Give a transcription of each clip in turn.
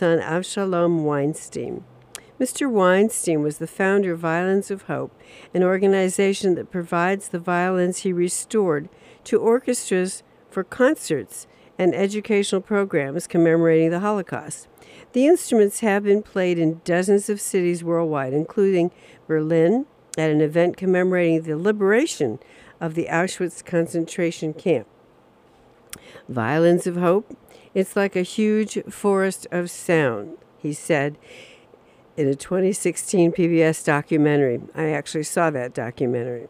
son Avshalom Weinstein. Mr. Weinstein was the founder of Violins of Hope, an organization that provides the violins he restored to orchestras for concerts and educational programs commemorating the Holocaust. The instruments have been played in dozens of cities worldwide, including Berlin, at an event commemorating the liberation of the Auschwitz concentration camp. Violins of Hope, it's like a huge forest of sound, he said in a 2016 PBS documentary. I actually saw that documentary.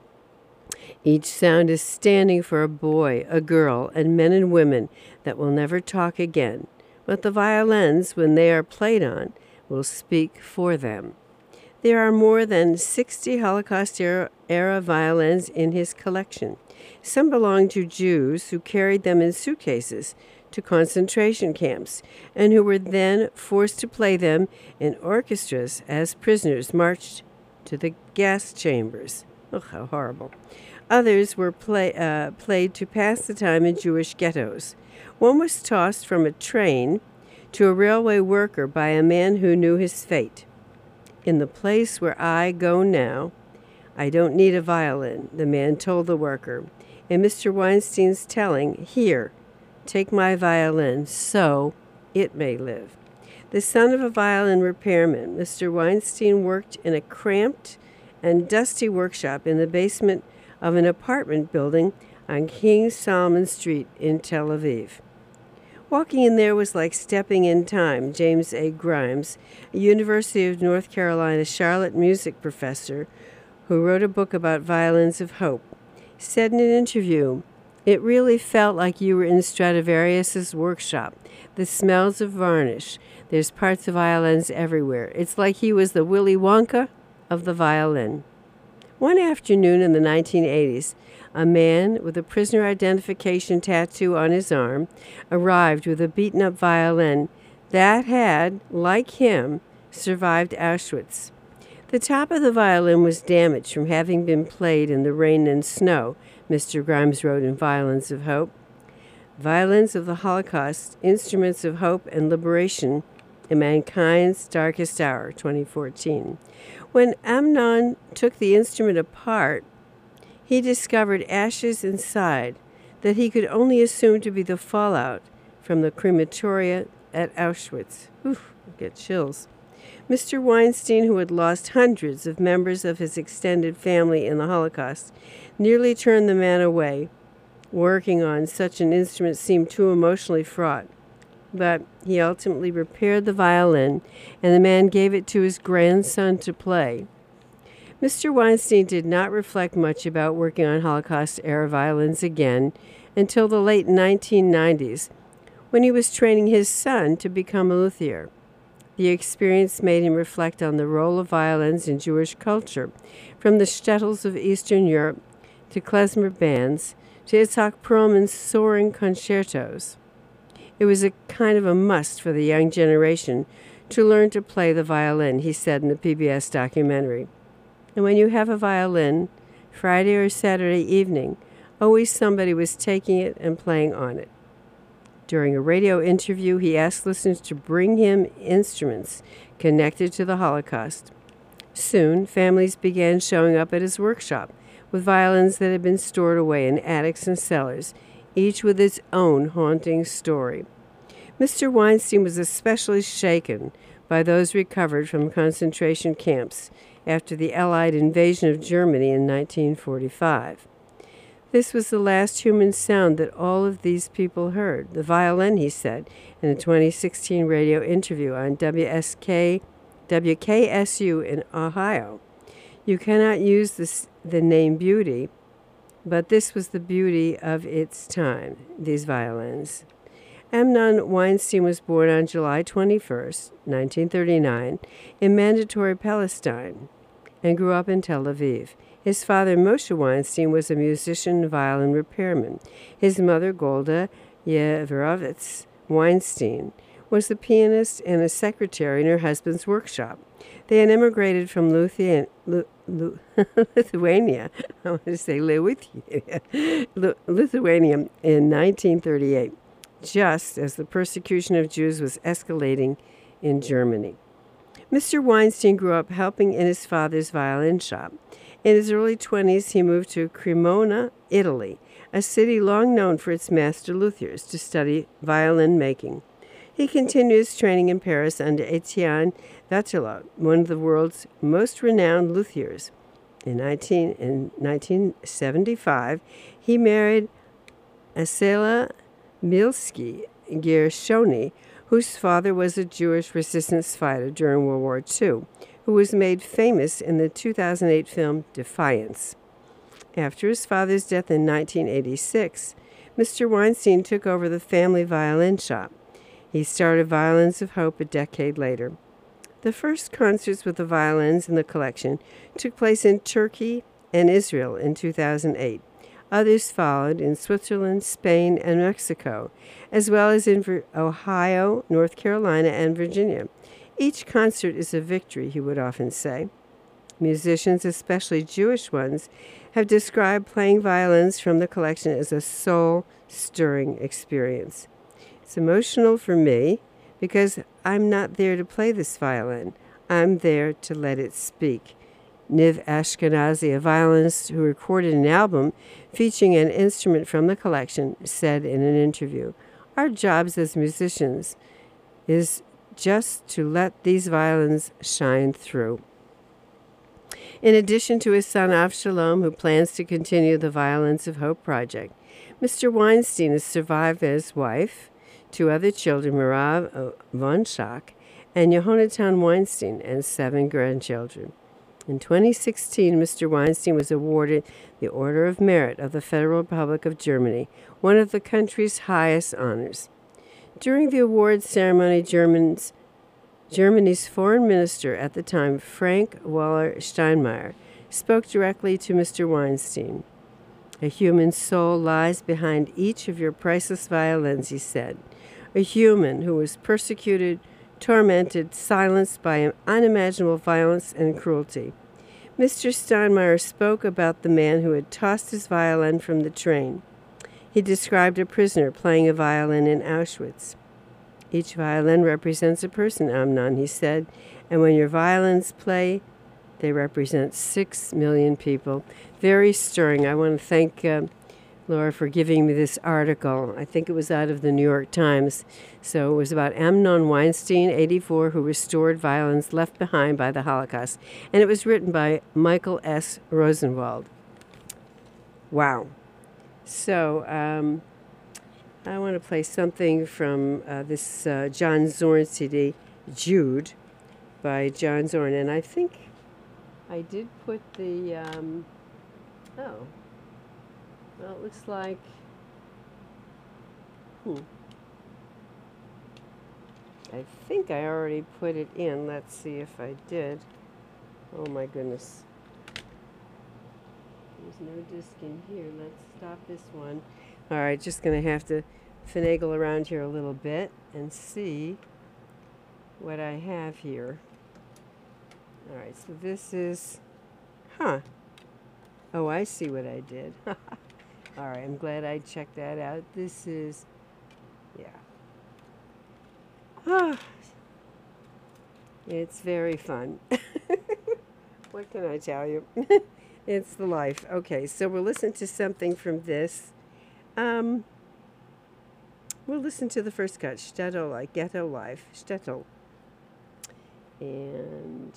Each sound is standing for a boy, a girl, and men and women that will never talk again. But the violins, when they are played on, will speak for them. There are more than 60 Holocaust-era violins in his collection. Some belong to Jews who carried them in suitcases to concentration camps and who were then forced to play them in orchestras as prisoners marched to the gas chambers. Oh, how horrible. Others were played to pass the time in Jewish ghettos. One was tossed from a train to a railway worker by a man who knew his fate. In the place where I go now, I don't need a violin, the man told the worker. In Mr. Weinstein's telling, here, take my violin so it may live. The son of a violin repairman, Mr. Weinstein worked in a cramped and dusty workshop in the basement of an apartment building on King Solomon Street in Tel Aviv. Walking in there was like stepping in time, James A. Grimes, a University of North Carolina Charlotte music professor who wrote a book about Violins of Hope, said in an interview, "It really felt like you were in Stradivarius's workshop. The smells of varnish. There's parts of violins everywhere. It's like he was the Willy Wonka of the violin." One afternoon in the 1980s, a man with a prisoner identification tattoo on his arm arrived with a beaten-up violin that had, like him, survived Auschwitz. The top of the violin was damaged from having been played in the rain and snow, Mr. Grimes wrote in Violins of Hope. Violins of the Holocaust, Instruments of Hope and Liberation in Mankind's Darkest Hour, 2014. When Amnon took the instrument apart, he discovered ashes inside that he could only assume to be the fallout from the crematoria at Auschwitz. Oof, I get chills. Mr. Weinstein, who had lost hundreds of members of his extended family in the Holocaust, nearly turned the man away. Working on such an instrument seemed too emotionally fraught. But he ultimately repaired the violin, and the man gave it to his grandson to play. Mr. Weinstein did not reflect much about working on Holocaust-era violins again until the late 1990s, when he was training his son to become a luthier. The experience made him reflect on the role of violins in Jewish culture, from the shtetls of Eastern Europe to klezmer bands to Itzhak Perlman's soaring concertos. It was a kind of a must for the young generation to learn to play the violin, he said in the PBS documentary. And when you have a violin, Friday or Saturday evening, always somebody was taking it and playing on it. During a radio interview, he asked listeners to bring him instruments connected to the Holocaust. Soon, families began showing up at his workshop with violins that had been stored away in attics and cellars, each with its own haunting story. Mr. Weinstein was especially shaken by those recovered from concentration camps after the Allied invasion of Germany in 1945. This was the last human sound that all of these people heard, the violin, he said in a 2016 radio interview on WKSU in Ohio. You cannot use the name beauty, but this was the beauty of its time, these violins. Amnon Weinstein was born on July 21st, 1939, in Mandatory Palestine, and grew up in Tel Aviv. His father, Moshe Weinstein, was a musician and violin repairman. His mother, Golda Yeverovitz Weinstein, was a pianist and a secretary in her husband's workshop. They had immigrated from Lithuania. I want to say Lithuania in 1938 just as the persecution of Jews was escalating in Germany. Mr. Weinstein grew up helping in his father's violin shop. In his early 20s, he moved to Cremona, Italy, a city long known for its master luthiers, to study violin making. He continued his training in Paris under Etienne Vattelot, one of the world's most renowned luthiers. In 1975, he married Asela Milski Gershoni, whose father was a Jewish resistance fighter during World War II, who was made famous in the 2008 film Defiance. After his father's death in 1986, Mr. Weinstein took over the family violin shop. He started Violins of Hope a decade later. The first concerts with the violins in the collection took place in Turkey and Israel in 2008. Others followed in Switzerland, Spain, and Mexico, as well as in Ohio, North Carolina, and Virginia. Each concert is a victory, he would often say. Musicians, especially Jewish ones, have described playing violins from the collection as a soul-stirring experience. It's emotional for me because I'm not there to play this violin. I'm there to let it speak. Niv Ashkenazi, a violinist who recorded an album featuring an instrument from the collection, said in an interview, "Our jobs as musicians is just to let these violins shine through." In addition to his son Avshalom, who plans to continue the Violins of Hope project, Mr. Weinstein is survived by his wife, two other children, Mirav von Schack and Yehonatan Weinstein, and 7 grandchildren. In 2016, Mr. Weinstein was awarded the Order of Merit of the Federal Republic of Germany, one of the country's highest honors. During the awards ceremony, Germany's foreign minister at the time, Frank-Walter Steinmeier, spoke directly to Mr. Weinstein. "A human soul lies behind each of your priceless violins," he said. "A human who was persecuted, tormented, silenced by unimaginable violence and cruelty." Mr. Steinmeier spoke about the man who had tossed his violin from the train. He described a prisoner playing a violin in Auschwitz. "Each violin represents a person, Amnon," he said, "and when your violins play, they represent 6 million people." Very stirring. I want to thank Laura for giving me this article. I think it was out of the New York Times. So it was about Amnon Weinstein, 84, who restored violins left behind by the Holocaust. And it was written by Michael S. Rosenwald. Wow. So I want to play something from this John Zorn CD, Jude, by John Zorn. And I think I did put the, well, it looks like, I think I already put it in. Let's see if I did. Oh my goodness. There's no disc in here. Let's stop this one. All right, just going to have to finagle around here a little bit and see what I have here. All right, so this is, oh, I see what I did. All right, I'm glad I checked that out. This is, it's very fun. What can I tell you? It's the life. Okay, so we'll listen to something from this. We'll listen to the first cut, Shtetl, like Ghetto Life, Shtetl. And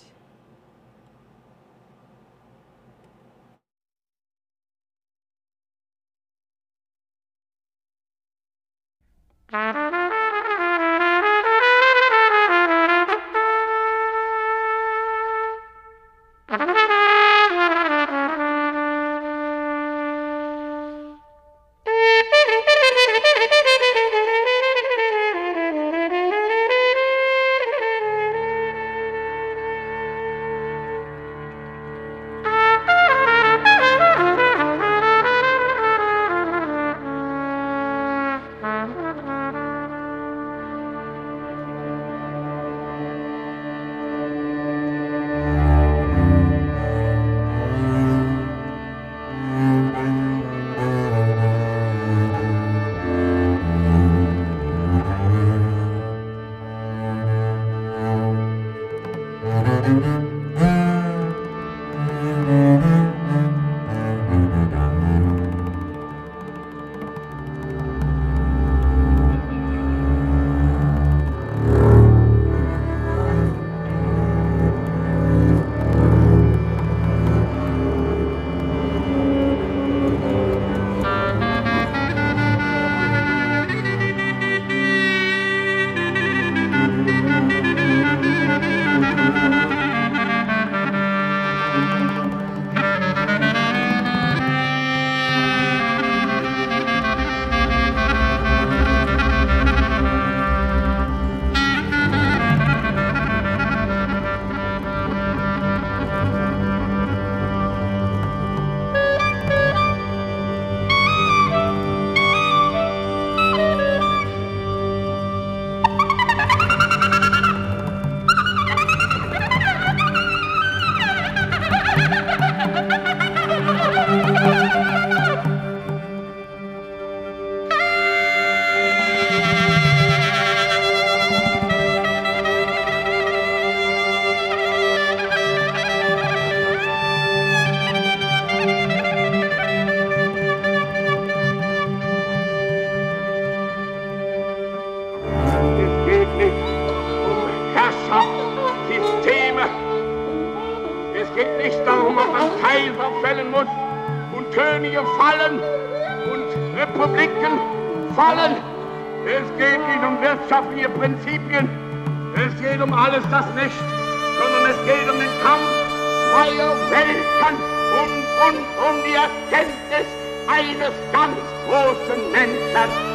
Kaiser fällen muss und Könige fallen und Republiken fallen. Es geht nicht um wirtschaftliche Prinzipien, es geht um alles das nicht, sondern es geht um den Kampf zweier Welten und um die Erkenntnis eines ganz großen Menschen.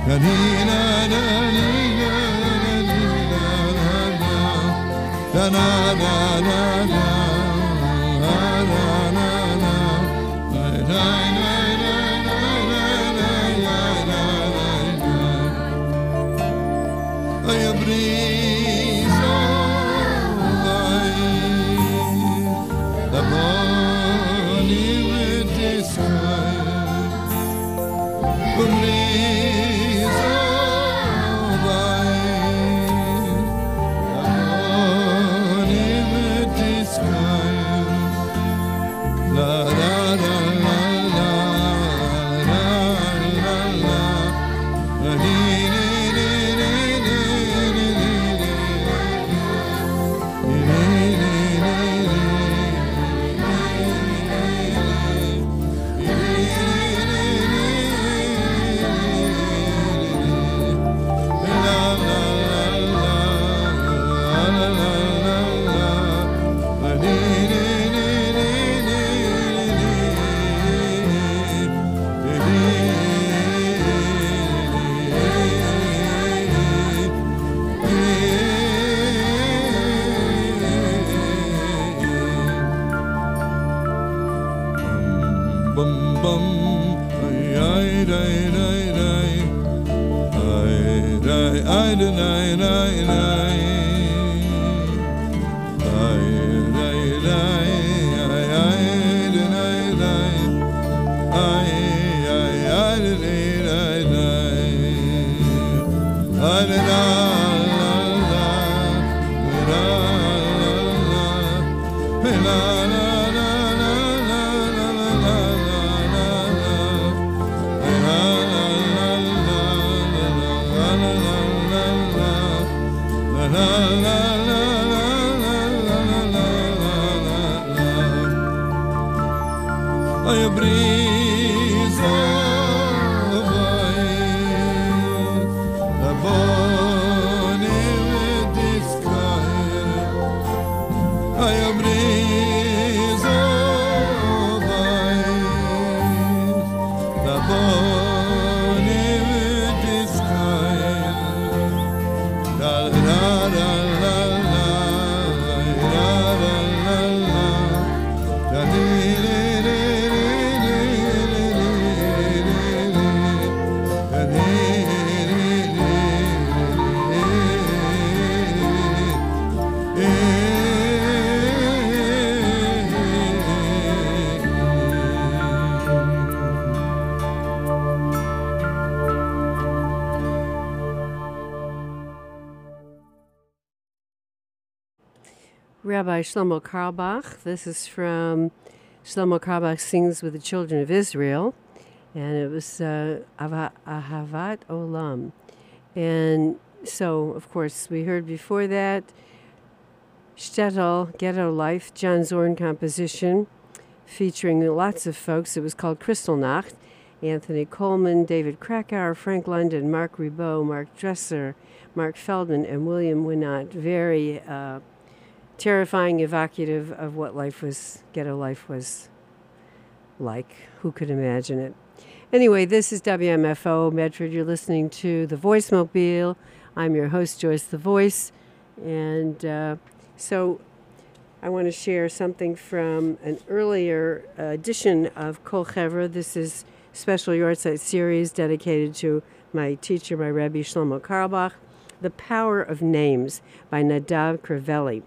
Rabbi Shlomo Carlebach. This is from Shlomo Carlebach Sings with the Children of Israel, and it was Ahavat Olam. And so, of course, we heard before that Shtetl, Ghetto Life, John Zorn composition, featuring lots of folks. It was called Kristallnacht. Anthony Coleman, David Krakauer, Frank London, Mark Ribot, Mark Dresser, Mark Feldman, and William Winnott. Very terrifying, evocative of what ghetto life was like. Who could imagine it? Anyway, this is WMFO Medford. You're listening to The Voice Mobile. I'm your host, Joyce the Voice. And so I want to share something from an earlier edition of Kol Chevra. This is special Yortzeit series dedicated to my teacher, my Rebbe, Shlomo Carlebach, The Power of Names by Nadav Crivelli.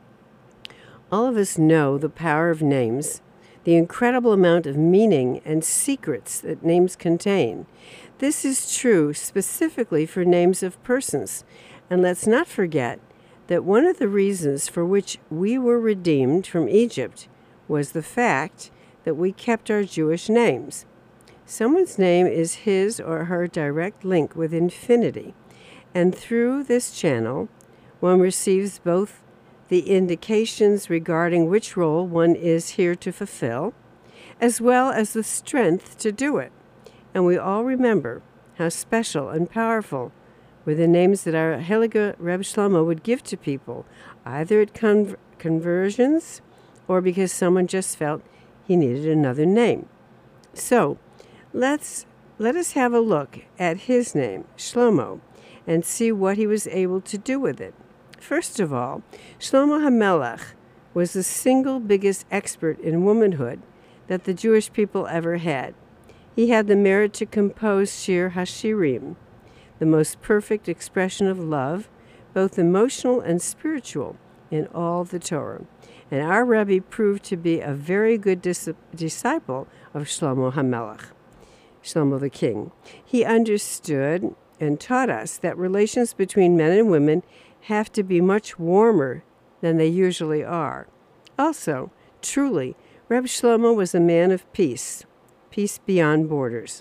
All of us know the power of names, the incredible amount of meaning and secrets that names contain. This is true specifically for names of persons. And let's not forget that one of the reasons for which we were redeemed from Egypt was the fact that we kept our Jewish names. Someone's name is his or her direct link with infinity. And through this channel, one receives both the indications regarding which role one is here to fulfill, as well as the strength to do it. And we all remember how special and powerful were the names that our Heilige Rebbe Shlomo would give to people, either at conversions or because someone just felt he needed another name. So let's let us have a look at his name, Shlomo, and see what he was able to do with it. First of all, Shlomo HaMelech was the single biggest expert in womanhood that the Jewish people ever had. He had the merit to compose Shir HaShirim, the most perfect expression of love, both emotional and spiritual, in all the Torah. And our Rebbe proved to be a very good disciple of Shlomo HaMelech, Shlomo the king. He understood and taught us that relations between men and women have to be much warmer than they usually are. Also, truly, Reb Shlomo was a man of peace beyond borders.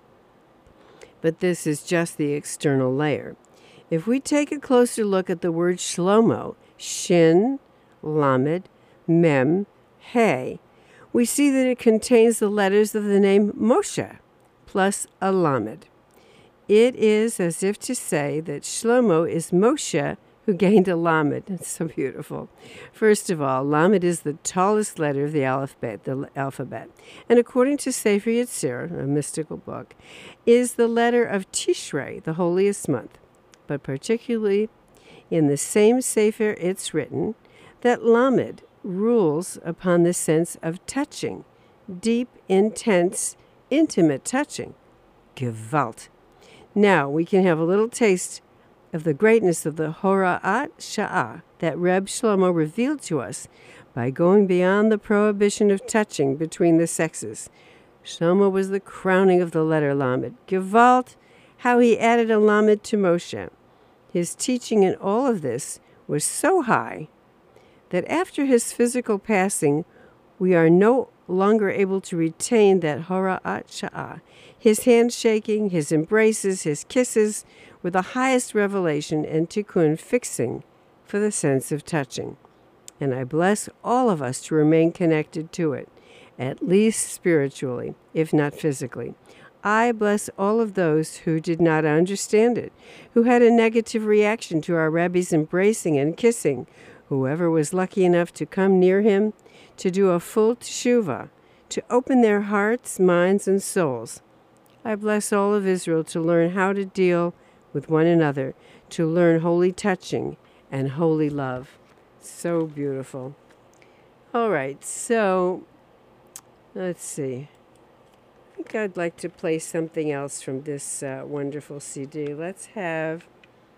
But this is just the external layer. If we take a closer look at the word Shlomo, Shin, Lamed, Mem, He, we see that it contains the letters of the name Moshe, plus a Lamed. It is as if to say that Shlomo is Moshe who gained a Lamed. It's so beautiful. First of all, Lamed is the tallest letter of the alphabet. And according to Sefer Yetzirah, a mystical book, is the letter of Tishrei, the holiest month. But particularly in the same Sefer it's written that Lamed rules upon the sense of touching, deep, intense, intimate touching. Gewalt. Now we can have a little taste of the greatness of the Hora'at Sha'ah that Reb Shlomo revealed to us by going beyond the prohibition of touching between the sexes. Shlomo was the crowning of the letter Lamed. Gewalt, how he added a Lamed to Moshe. His teaching in all of this was so high that after his physical passing, we are no longer able to retain that Hora'at Sha'ah. His handshaking, his embraces, his kisses were the highest revelation and tikkun fixing for the sense of touching. And I bless all of us to remain connected to it, at least spiritually, if not physically. I bless all of those who did not understand it, who had a negative reaction to our Rebbe's embracing and kissing, whoever was lucky enough to come near him, to do a full teshuvah, to open their hearts, minds, and souls. I bless all of Israel to learn how to deal with one another, to learn holy touching and holy love. So beautiful. All right, so let's see. I think I'd like to play something else from this wonderful CD. Let's have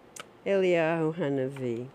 Eliyahu Hanavi.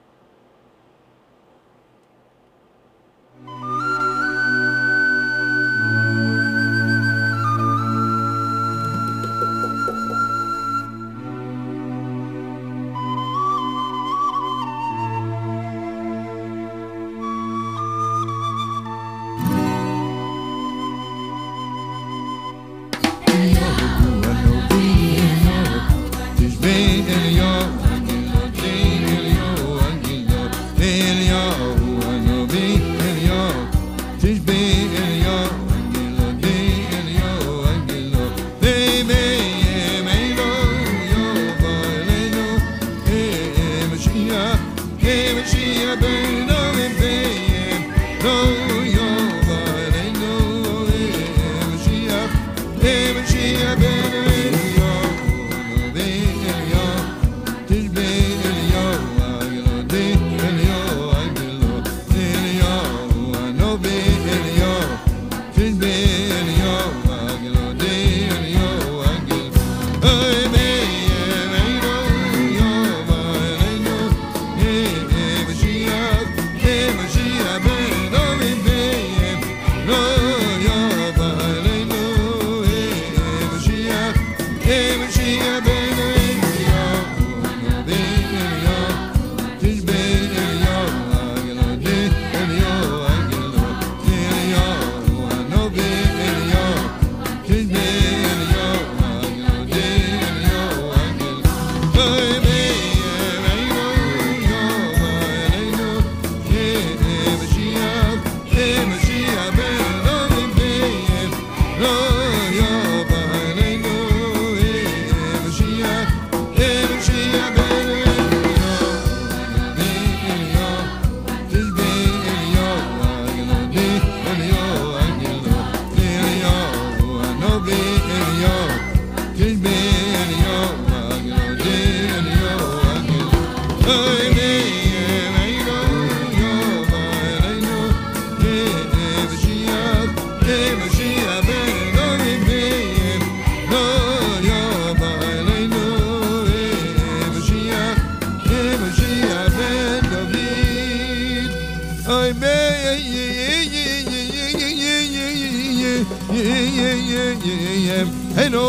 Hello,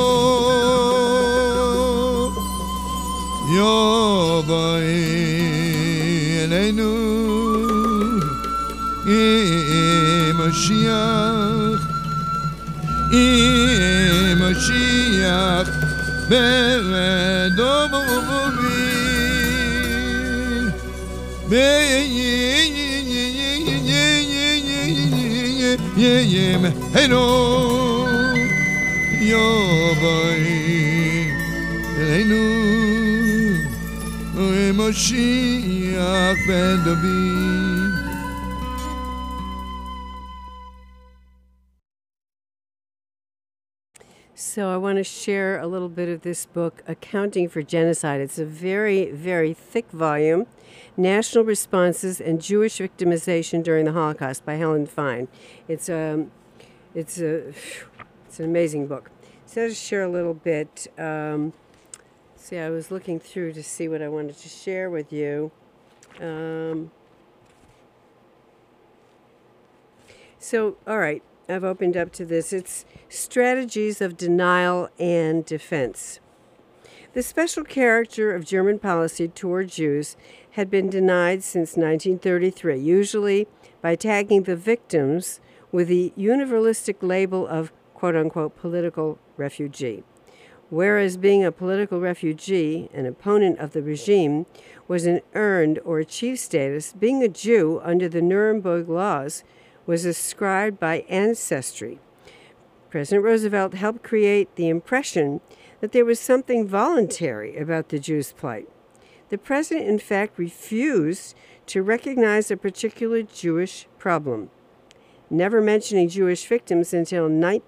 yo boy, Elenu, Mashiach, Beredomovi, Hello, yo boy, Elenu, Mashiach ben David. So I want to share a little bit of this book, Accounting for Genocide. It's a very, very thick volume, National Responses and Jewish Victimization During the Holocaust by Helen Fine. It's an amazing book. So to share a little bit, I was looking through to see what I wanted to share with you. All right. I've opened up to this. It's Strategies of Denial and Defense. The special character of German policy toward Jews had been denied since 1933, usually by tagging the victims with the universalistic label of quote-unquote political refugee. Whereas being a political refugee, an opponent of the regime, was an earned or achieved status, being a Jew under the Nuremberg laws was ascribed by ancestry. President Roosevelt helped create the impression that there was something voluntary about the Jews' plight. The president, in fact, refused to recognize a particular Jewish problem, never mentioning Jewish victims until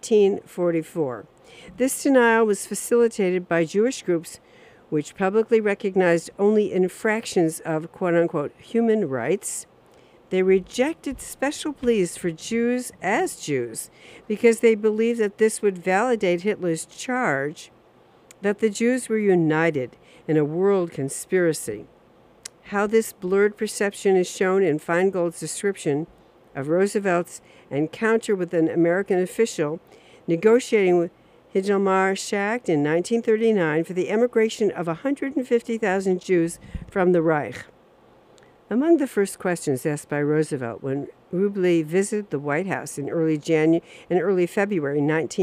1944. This denial was facilitated by Jewish groups which publicly recognized only infractions of quote-unquote human rights. They rejected special pleas for Jews as Jews because they believed that this would validate Hitler's charge that the Jews were united in a world conspiracy. How this blurred perception is shown in Feingold's description of Roosevelt's encounter with an American official negotiating with Hjalmar Schacht in 1939 for the emigration of 150,000 Jews from the Reich. Among the first questions asked by Roosevelt when Roubly visited the White House in early February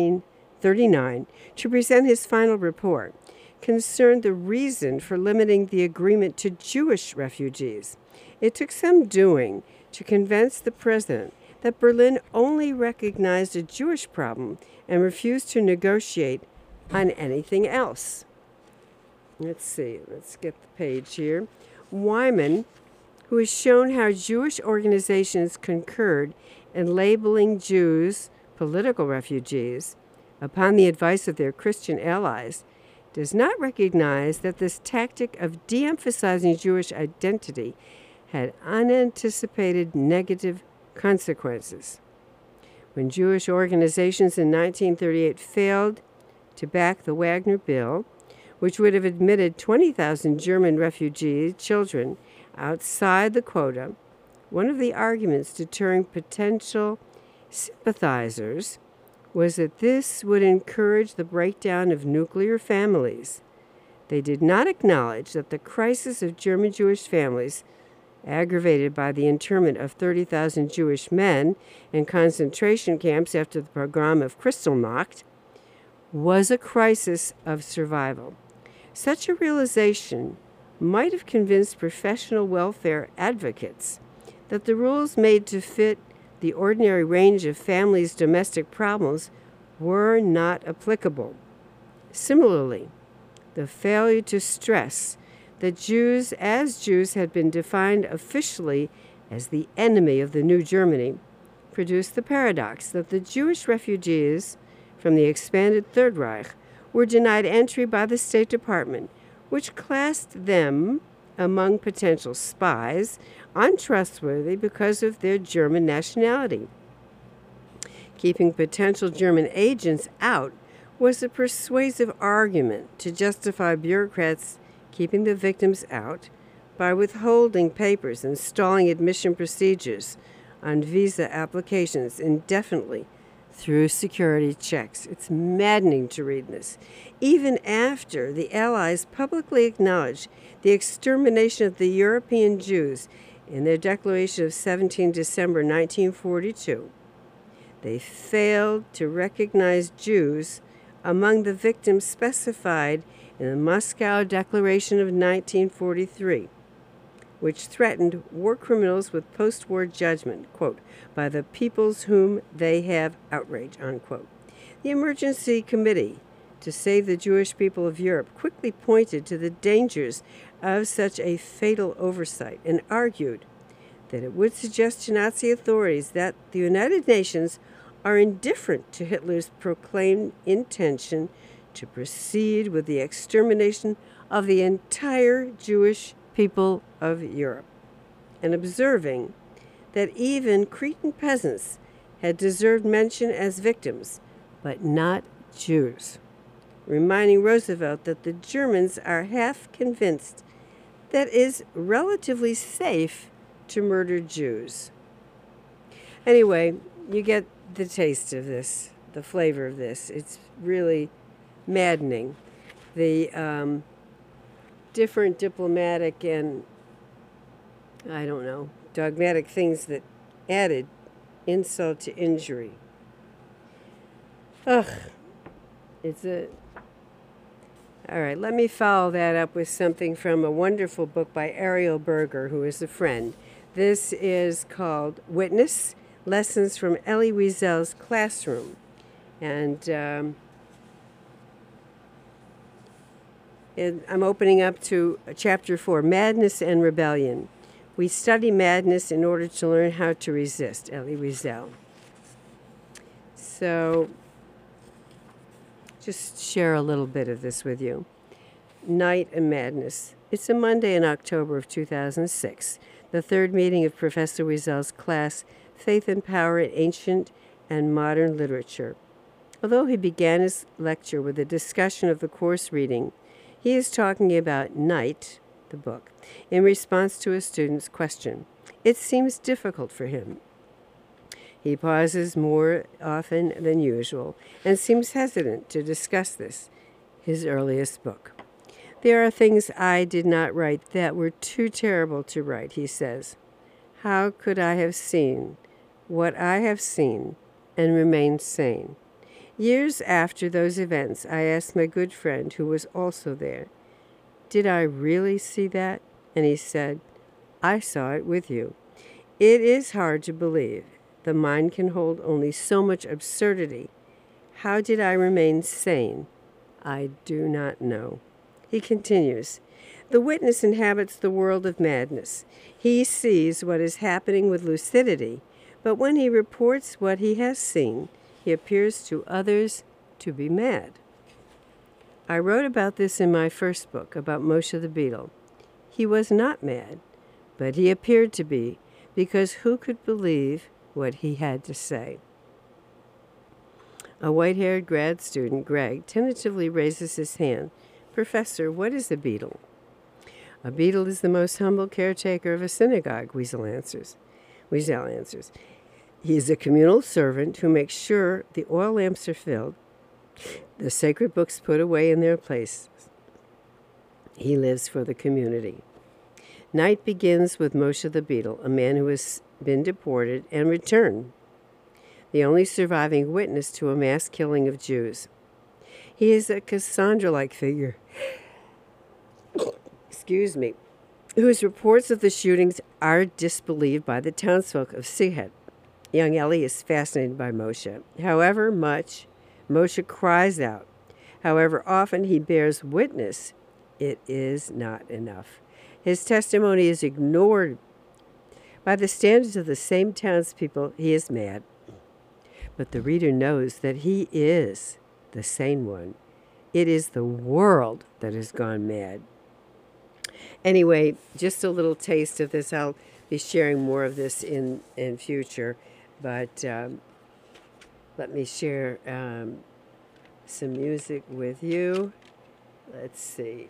1939 to present his final report concerned the reason for limiting the agreement to Jewish refugees. It took some doing to convince the president that Berlin only recognized a Jewish problem and refused to negotiate on anything else. Let's see, let's get the page here. Wyman, who has shown how Jewish organizations concurred in labeling Jews political refugees upon the advice of their Christian allies, does not recognize that this tactic of de-emphasizing Jewish identity had unanticipated negative consequences. When Jewish organizations in 1938 failed to back the Wagner Bill, which would have admitted 20,000 German refugee children outside the quota, one of the arguments deterring potential sympathizers was that this would encourage the breakdown of nuclear families. They did not acknowledge that the crisis of German Jewish families, aggravated by the internment of 30,000 Jewish men in concentration camps after the pogrom of Kristallnacht, was a crisis of survival. Such a realization might have convinced professional welfare advocates that the rules made to fit the ordinary range of families' domestic problems were not applicable. Similarly, the failure to stress that Jews as Jews had been defined officially as the enemy of the new Germany produced the paradox that the Jewish refugees from the expanded Third Reich were denied entry by the State Department, which classed them among potential spies, untrustworthy because of their German nationality. Keeping potential German agents out was a persuasive argument to justify bureaucrats keeping the victims out by withholding papers and stalling admission procedures on visa applications indefinitely through security checks. It's maddening to read this. Even after the Allies publicly acknowledged the extermination of the European Jews in their declaration of 17 December 1942, they failed to recognize Jews among the victims specified in the Moscow Declaration of 1943, which threatened war criminals with post-war judgment, quote, by the peoples whom they have outraged, unquote. The Emergency Committee to Save the Jewish People of Europe quickly pointed to the dangers of such a fatal oversight and argued that it would suggest to Nazi authorities that the United Nations are indifferent to Hitler's proclaimed intention to proceed with the extermination of the entire Jewish people of Europe, and observing that even Cretan peasants had deserved mention as victims, but not Jews, reminding Roosevelt that the Germans are half convinced that it is relatively safe to murder Jews. Anyway, you get the taste of this, the flavor of this. It's really maddening. The different diplomatic and, I don't know, dogmatic things that added insult to injury. Ugh. All right, let me follow that up with something from a wonderful book by Ariel Berger, who is a friend. This is called Witness, Lessons from Elie Wiesel's Classroom. And I'm opening up to Chapter 4, Madness and Rebellion. We study madness in order to learn how to resist, Elie Wiesel. So, just share a little bit of this with you. Night and Madness. It's a Monday in October of 2006, the third meeting of Professor Wiesel's class, Faith and Power in Ancient and Modern Literature. Although he began his lecture with a discussion of the course reading, he is talking about Night, the book, in response to a student's question. It seems difficult for him. He pauses more often than usual and seems hesitant to discuss this, his earliest book. There are things I did not write that were too terrible to write, he says. How could I have seen what I have seen and remained sane? Years after those events, I asked my good friend, who was also there, did I really see that? And he said, I saw it with you. It is hard to believe. The mind can hold only so much absurdity. How did I remain sane? I do not know. He continues, the witness inhabits the world of madness. He sees what is happening with lucidity, but when he reports what he has seen, he appears to others to be mad. I wrote about this in my first book, about Moshe the Beetle. He was not mad, but he appeared to be, because who could believe what he had to say? A white-haired grad student, Greg, tentatively raises his hand. Professor, what is a beetle? A beetle is the most humble caretaker of a synagogue, Wiesel answers. He is a communal servant who makes sure the oil lamps are filled, the sacred books put away in their places. He lives for the community. Night begins with Moshe the Beetle, a man who has been deported and returned, the only surviving witness to a mass killing of Jews. He is a Cassandra-like figure, whose reports of the shootings are disbelieved by the townsfolk of Sighet. Young Ellie is fascinated by Moshe. However much Moshe cries out, however often he bears witness, it is not enough. His testimony is ignored. By the standards of the same townspeople, he is mad. But the reader knows that he is the sane one. It is the world that has gone mad. Anyway, just a little taste of this. I'll be sharing more of this in future, but let me share some music with you. Let's see.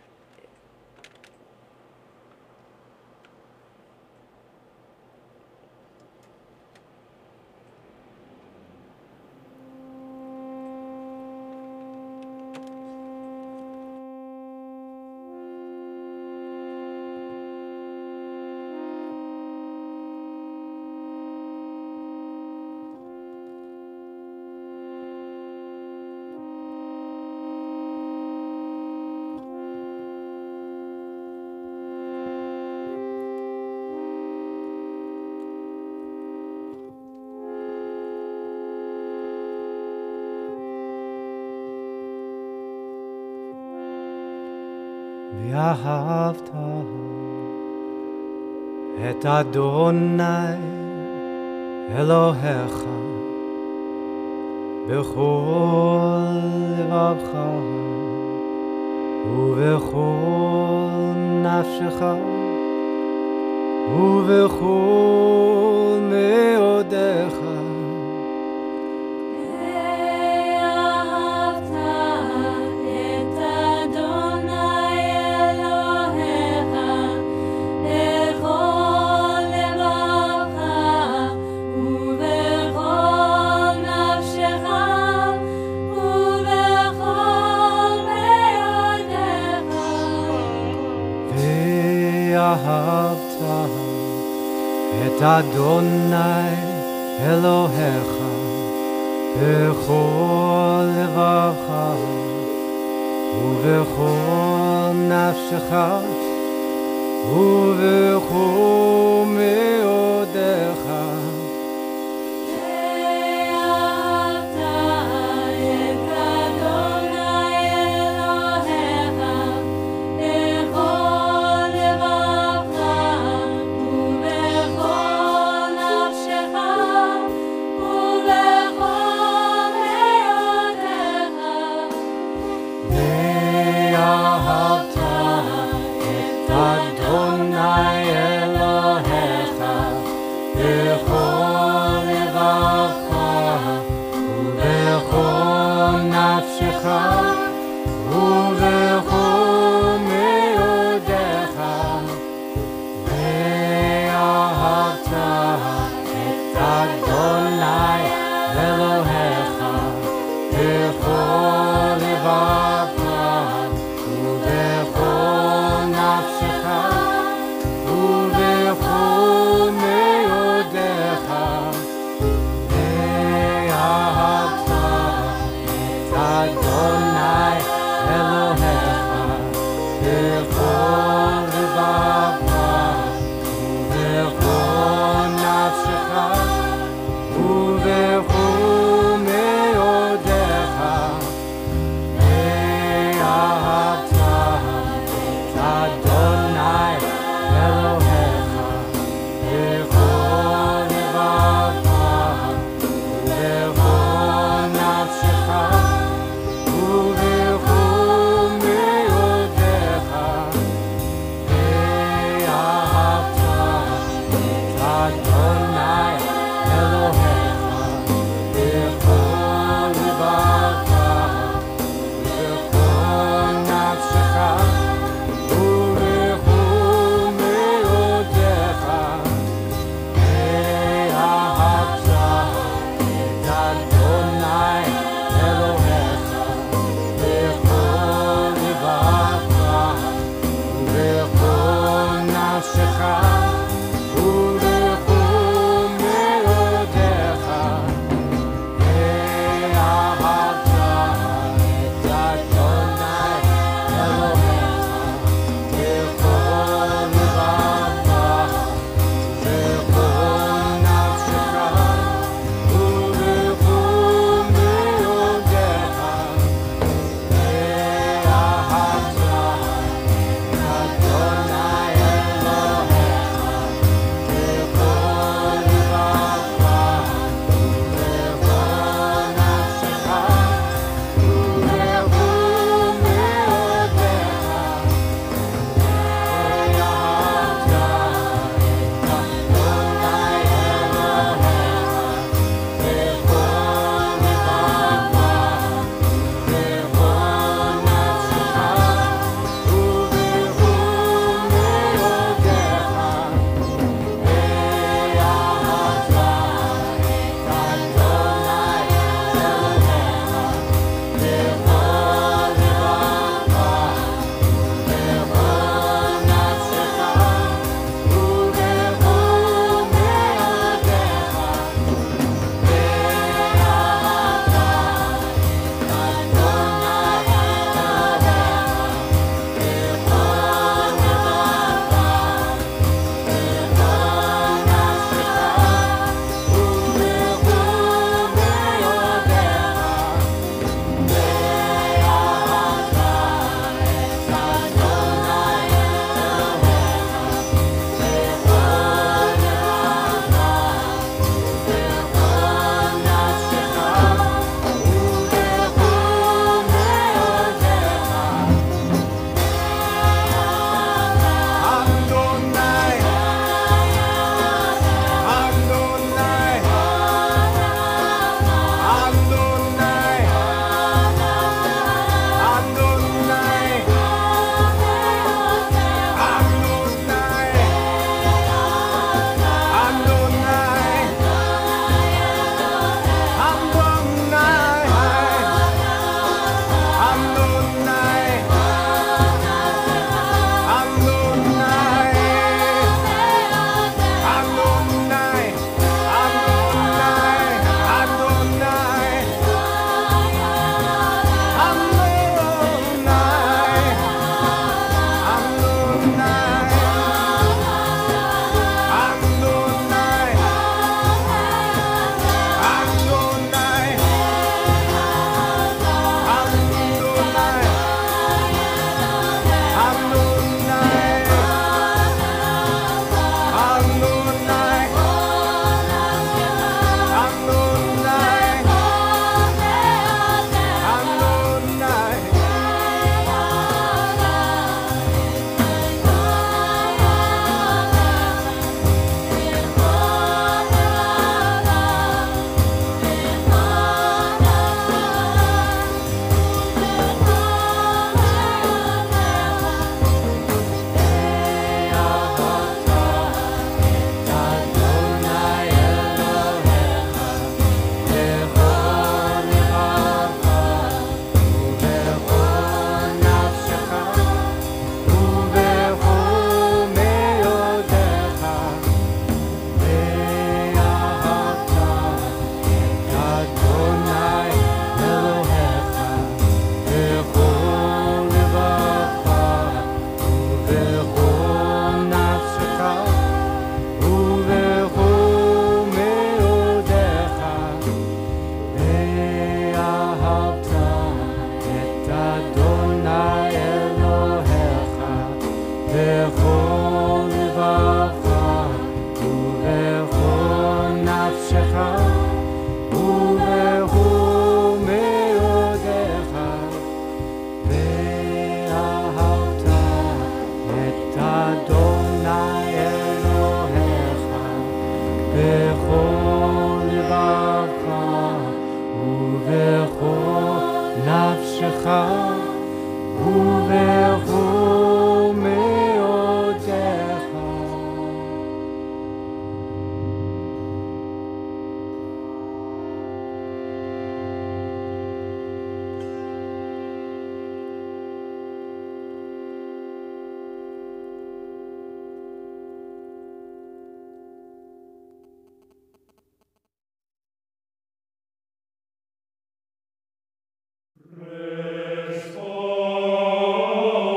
ואהבת את אדוני אלוהיך בכל לבבך ובכל נפשך ובכל מאודך. אהבת את אדוני אלוהיך בכל לבבך ובכל נפשך ובכל מאודך. נפשך וברכו מאודיך. Responde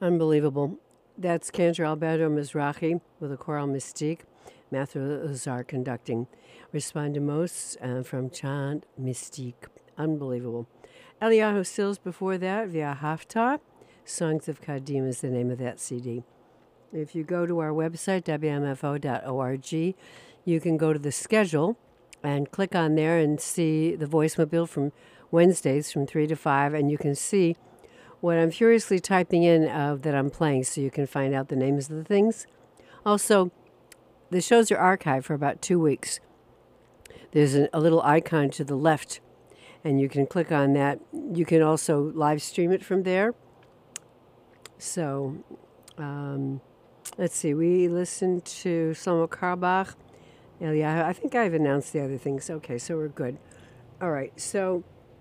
Unbelievable. That's Cantor Alberto Mizrahi with a choral mystique. Matthew Lazar conducting. Respondemos from Chant Mystique. Unbelievable. Eliyahu Sills before that, Via Haftarah. Songs of Kadim is the name of that CD. If you go to our website, wmfo.org, you can go to the schedule and click on there and see the voicemobile from Wednesdays from 3 to 5, and you can see what I'm furiously typing in that I'm playing, so you can find out the names of the things. Also, the shows are archived for about 2 weeks. There's a little icon to the left, and you can click on that. You can also live stream it from there. So, let's see. We listened to Shlomo Carlebach. I think I've announced the other things. Okay, so we're good. All right, so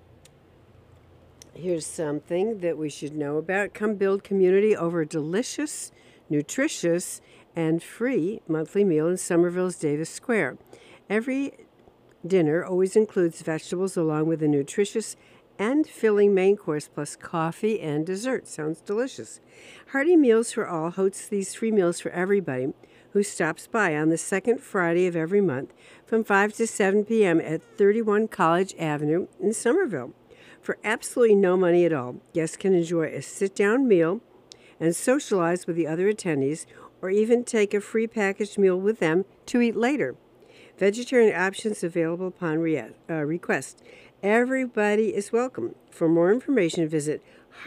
here's something that we should know about. Come build community over a delicious, nutritious, and free monthly meal in Somerville's Davis Square. Every dinner always includes vegetables along with a nutritious and filling main course plus coffee and dessert. Sounds delicious. Hearty Meals for All hosts these free meals for everybody who stops by on the second Friday of every month from 5 to 7 p.m. at 31 College Avenue in Somerville. For absolutely no money at all, guests can enjoy a sit-down meal and socialize with the other attendees, or even take a free packaged meal with them to eat later. Vegetarian options available upon request. Everybody is welcome. For more information, visit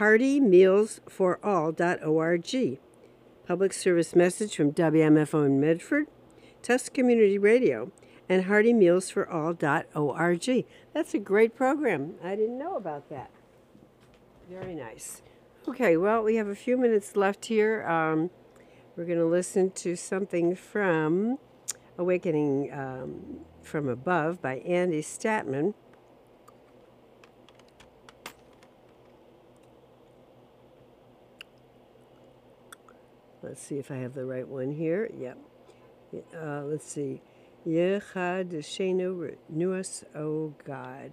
heartymealsforall.org. Public service message from WMFO in Medford, Tusk Community Radio, and heartymealsforall.org. That's a great program. I didn't know about that. Very nice. Okay, well, we have a few minutes left here. We're going to listen to something from Awakening from Above by Andy Statman. Let's see if I have the right one here. Yep. Let's see. Yechad Shenu renew us, O God.